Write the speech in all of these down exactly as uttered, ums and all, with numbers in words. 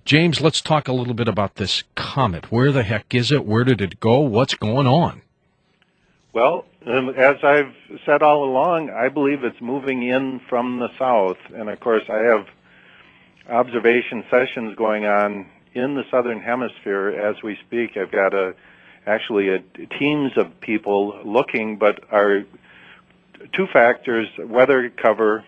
James, let's talk a little bit about this comet. Where the heck is it? Where did it go? What's going on? Well, um, as I've said all along, I believe it's moving in from the south. And, of course, I have observation sessions going on in the southern hemisphere as we speak. I've got a, actually a, teams of people looking, but our two factors, weather cover,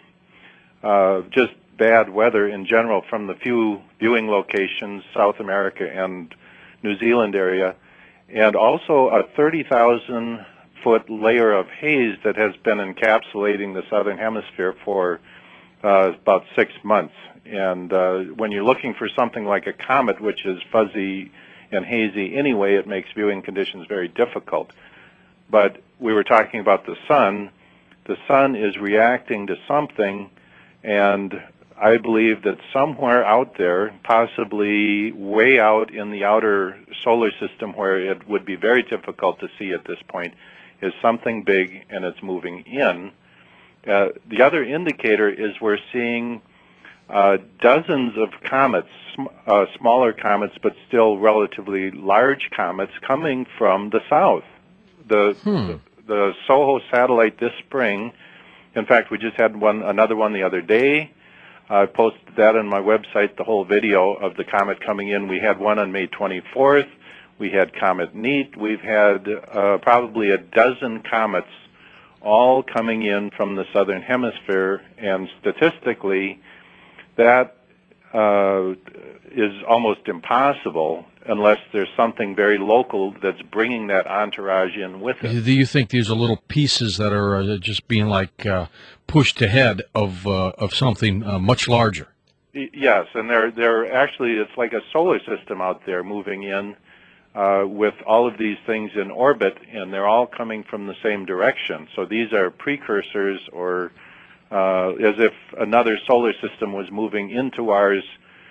uh, just bad weather in general from the few viewing locations, South America and New Zealand area, and also a thirty thousand foot layer of haze that has been encapsulating the southern hemisphere for uh, about six months. And uh, when you're looking for something like a comet, which is fuzzy and hazy anyway, it makes viewing conditions very difficult. But we were talking about the sun. The sun is reacting to something, and I believe that somewhere out there, possibly way out in the outer solar system where it would be very difficult to see at this point, is something big, and it's moving in. Uh, the other indicator is we're seeing uh, dozens of comets, sm uh, smaller comets, but still relatively large comets coming from the south. The, hmm. the, the SOHO satellite this spring, in fact, we just had one, another one the other day. I posted that on my website, the whole video of the comet coming in. We had one on May twenty-fourth. We had Comet Neat. We've had uh, probably a dozen comets all coming in from the southern hemisphere, and statistically, that uh, is almost impossible unless there's something very local that's bringing that entourage in with it. Do you think these are little pieces that are uh, just being like uh, pushed ahead of uh, of something uh, much larger? Yes, and they're they're actually, it's like a solar system out there moving in uh, with all of these things in orbit, and they're all coming from the same direction. So these are precursors, or uh, as if another solar system was moving into ours,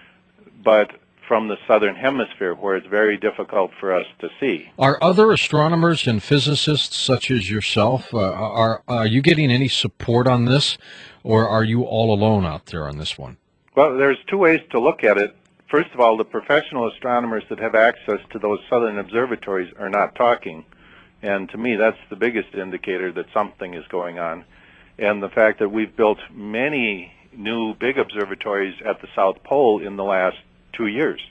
but from the southern hemisphere, where it's very difficult for us to see. Are other astronomers and physicists such as yourself, uh, are, are you getting any support on this, or are you all alone out there on this one? Well, there's two ways to look at it. First of all, the professional astronomers that have access to those southern observatories are not talking. And to me, that's the biggest indicator that something is going on. And the fact that we've built many new big observatories at the South Pole in the last two years.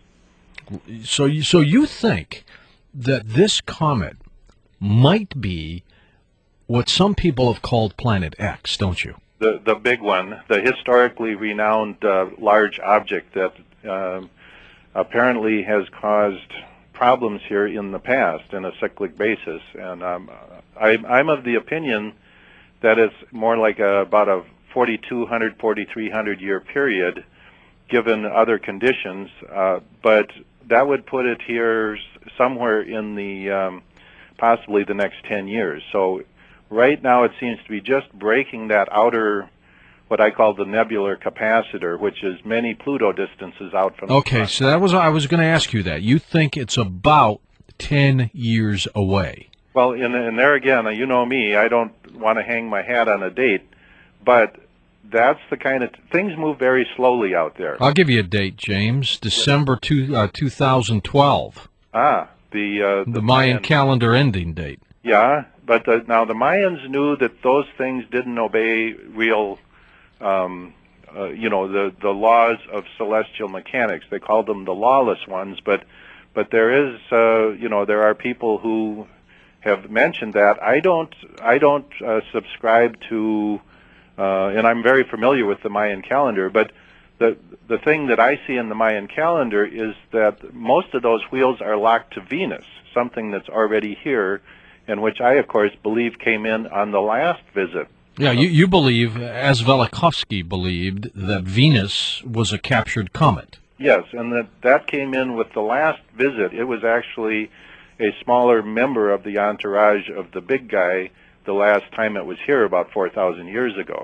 So you, so you think that this comet might be what some people have called Planet X, don't you? The, the big one, the historically renowned uh, large object that uh, apparently has caused problems here in the past in a cyclic basis. And um, I, I'm of the opinion that it's more like a, about a forty-two hundred, forty-three hundred year period, given other conditions, uh, but that would put it here somewhere in the um, possibly the next ten years. So right now it seems to be just breaking that outer, what I call the nebular capacitor, which is many Pluto distances out from okay, the sun. So that was, I was going to ask you that. You think it's about ten years away? Well, and, and there again, you know me, I don't want to hang my hat on a date, but that's the kind of, things move very slowly out there. I'll give you a date, James. December two, uh, two thousand twelve. Ah, the uh, the, the Mayan, Mayan calendar ending date. Yeah, but the, now the Mayans knew that those things didn't obey real, um, uh, you know, the the laws of celestial mechanics. They called them the lawless ones. But but there is, uh, you know, there are people who have mentioned that. I don't I don't uh, subscribe to. Uh, and I'm very familiar with the Mayan calendar, but the the thing that I see in the Mayan calendar is that most of those wheels are locked to Venus, something that's already here, and which I, of course, believe came in on the last visit. Yeah, you, you believe, as Velikovsky believed, that Venus was a captured comet. Yes, and that that came in with the last visit. It was actually a smaller member of the entourage of the big guy the last time it was here about four thousand years ago.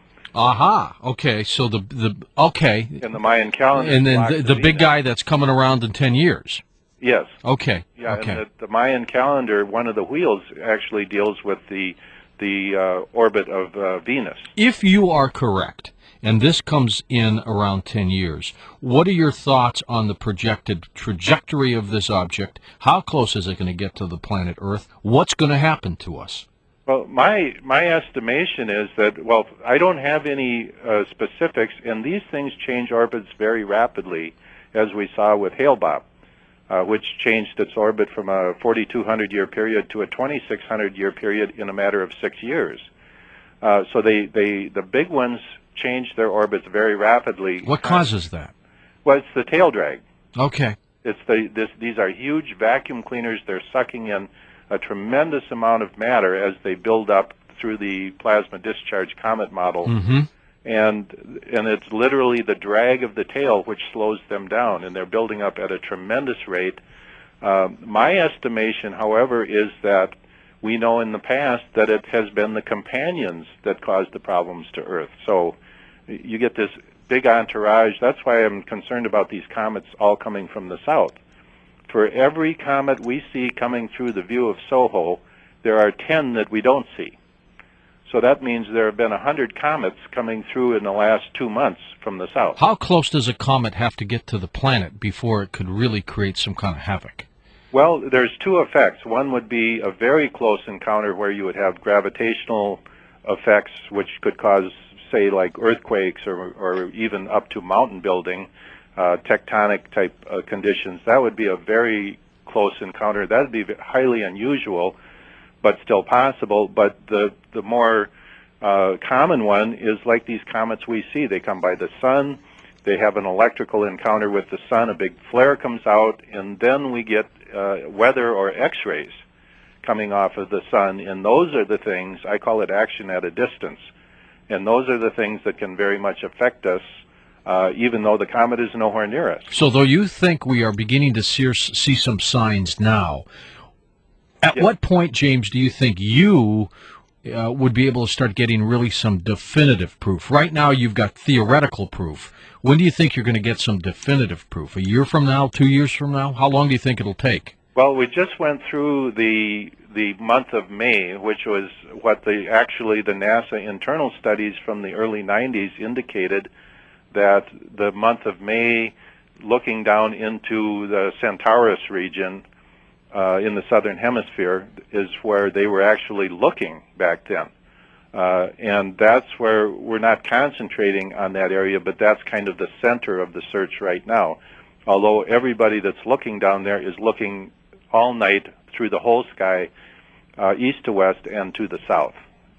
Aha. Okay. So the the okay. In the Mayan calendar. And then the, the big guy that's coming around in ten years. Yes. Okay. Yeah. Okay. And the, the Mayan calendar, one of the wheels actually deals with the the uh, orbit of uh, Venus. If you are correct, and this comes in around ten years. What are your thoughts on the projected trajectory of this object? How close is it going to get to the planet Earth? What's going to happen to us? Well, my my estimation is that, well, I don't have any uh, specifics, and these things change orbits very rapidly, as we saw with Hale-Bopp, uh, which changed its orbit from a forty-two hundred year period to a twenty-six hundred year period in a matter of six years. Uh, so they, they the big ones change their orbits very rapidly. What causes that? Well, it's the tail drag. Okay. It's the this these are huge vacuum cleaners. They're sucking in a tremendous amount of matter as they build up through the plasma discharge comet model. Mm-hmm. And and it's literally the drag of the tail which slows them down, and they're building up at a tremendous rate. Uh, my estimation, however, is that we know in the past that it has been the companions that caused the problems to Earth. So you get this big entourage. That's why I'm concerned about these comets all coming from the south. For every comet we see coming through the view of SOHO, there are ten that we don't see. So that means there have been one hundred comets coming through in the last two months from the south. How close does a comet have to get to the planet before it could really create some kind of havoc? Well, there's two effects. One would be a very close encounter where you would have gravitational effects which could cause, say, like earthquakes or, or even up to mountain building, uh, tectonic type uh, conditions. That would be a very close encounter. That would be highly unusual, but still possible. But the, the more uh, common one is like these comets we see. They come by the sun. They have an electrical encounter with the sun. A big flare comes out, and then we get uh, weather or X-rays coming off of the sun. And those are the things, I call it action at a distance. And those are the things that can very much affect us, uh, even though the comet is nowhere near us. So though you think we are beginning to see, see some signs now, at Yes. what point, James, do you think you uh, would be able to start getting really some definitive proof? Right now you've got theoretical proof. When do you think you're going to get some definitive proof? A year from now, two years from now? How long do you think it'll take? Well, we just went through the the month of May, which was what the actually the NASA internal studies from the early nineties indicated, that the month of May, looking down into the Centaurus region uh, in the southern hemisphere, is where they were actually looking back then. Uh, and that's where we're not concentrating on that area, but that's kind of the center of the search right now. Although everybody that's looking down there is looking all night through the whole sky, uh, east to west and to the south.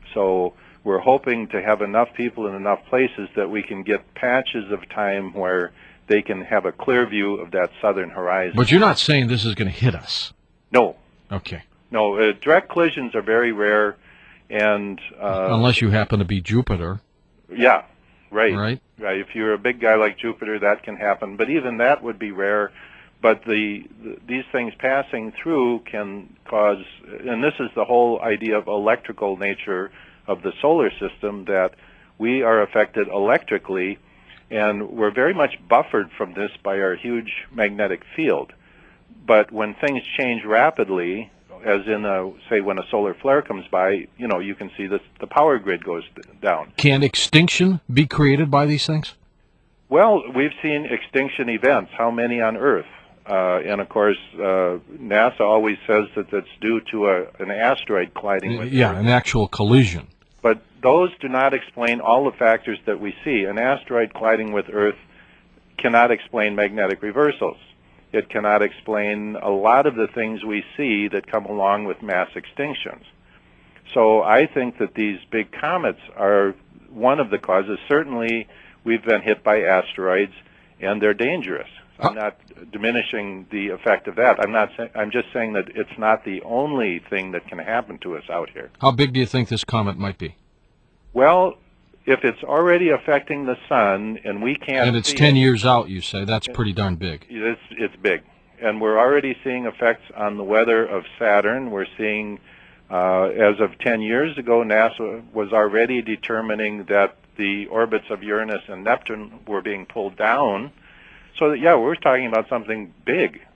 So we're hoping to have enough people in enough places that we can get patches of time where they can have a clear view of that southern horizon. But you're not saying this is going to hit us? No. Okay. No, uh, direct collisions are very rare. And uh, unless you happen to be Jupiter. Yeah, right. Right. Right. If you're a big guy like Jupiter, that can happen. But even that would be rare. But the, the these things passing through can cause, and this is the whole idea of electrical nature of the solar system, that we are affected electrically, and we're very much buffered from this by our huge magnetic field. But when things change rapidly, as in, a, say, when a solar flare comes by, you know, you can see that the power grid goes down. Can extinction be created by these things? Well, we've seen extinction events. How many on Earth? Uh, and, of course, uh, NASA always says that that's due to a, an asteroid colliding with Yeah, Earth. an actual collision. But those do not explain all the factors that we see. An asteroid colliding with Earth cannot explain magnetic reversals. It cannot explain a lot of the things we see that come along with mass extinctions. So I think that these big comets are one of the causes. Certainly, we've been hit by asteroids, and they're dangerous. I'm not diminishing the effect of that. I'm not. Say, I'm just saying that it's not the only thing that can happen to us out here. How big do you think this comet might be? Well, if it's already affecting the sun and we can't and it's see ten it, years out, you say, that's pretty darn big. It's, it's big. And we're already seeing effects on the weather of Saturn. We're seeing, uh, as of ten years ago, NASA was already determining that the orbits of Uranus and Neptune were being pulled down. So that, yeah, we're talking about something big